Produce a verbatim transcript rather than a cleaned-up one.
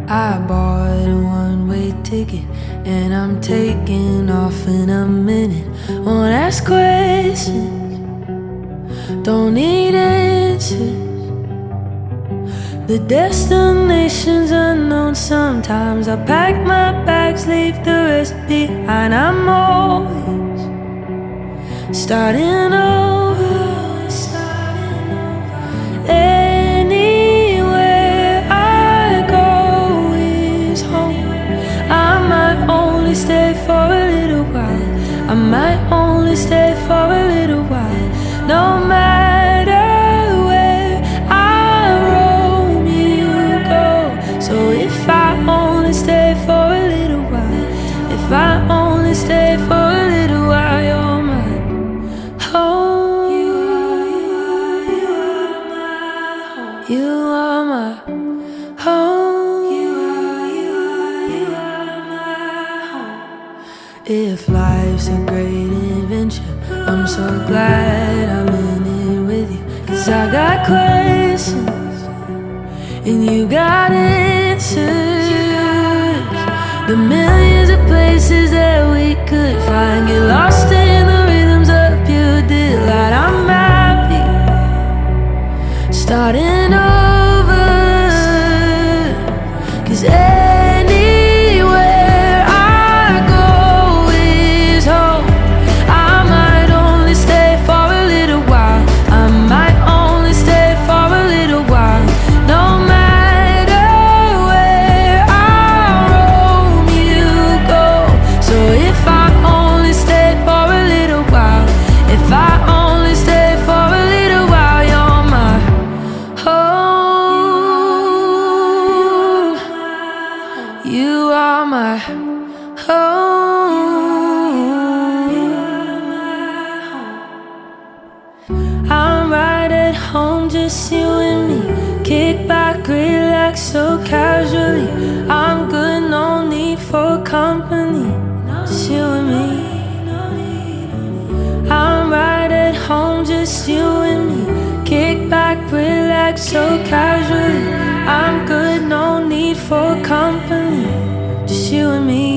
I bought a one-way ticket and I'm taking off in a minute. Won't ask questions, don't need answers. The destination's unknown. Sometimes I pack my bags, leave the rest behind. I'm always starting over. Anywhere I go is home. I might only stay for a little while. I might only stay for a little while. No matter where I roam, you go. So if I only stay for a little while, if I only stay for a little while, you're my home. You are my home. You are, you are, you are my home. If life's a great adventure, I'm so glad I'm in it with you. 'Cause I got questions and you got answers. The millions of places that we could find. Get lost in the rhythms of pure delight. I'm happy starting over. 'Cause anywhere I go is home. I might only stay for a little while. I might only stay for a little while. No matter where I roam, you go. So if I only stay for a little while, if I only stay for a little while, you're my home. You are my home. I'm right at home, just you and me. Kick back, relax so casually. I'm good, no need for company. Just you and me. I'm right at home, just you and me. Kick back, relax so casually. I'm good, no need for company. Just you and me.